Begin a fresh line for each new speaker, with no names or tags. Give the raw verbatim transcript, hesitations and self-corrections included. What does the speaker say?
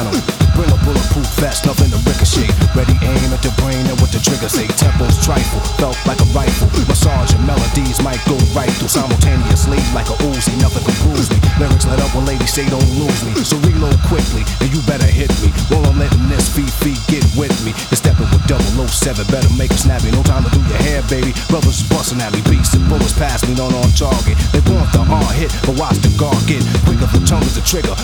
channel. Bring a bulletproof vest, nothing to ricochet. Ready aim at the brain and what the trigger say. Tempos trifle, felt like a rifle. Massage and melodies might go right through simultaneously like a Uzi. Nothing can bruise me. Lyrics let up when ladies say don't lose me. So reload quickly and you better hit me. While I'm letting this Fifi get with me. And stepping with double oh seven, better make it snappy. No time to do your hair, baby. Brothers is busting at me. Beats and bullets pass me, not on target. They want the R hit, but watch the guard get quicker. The tongue is the trigger.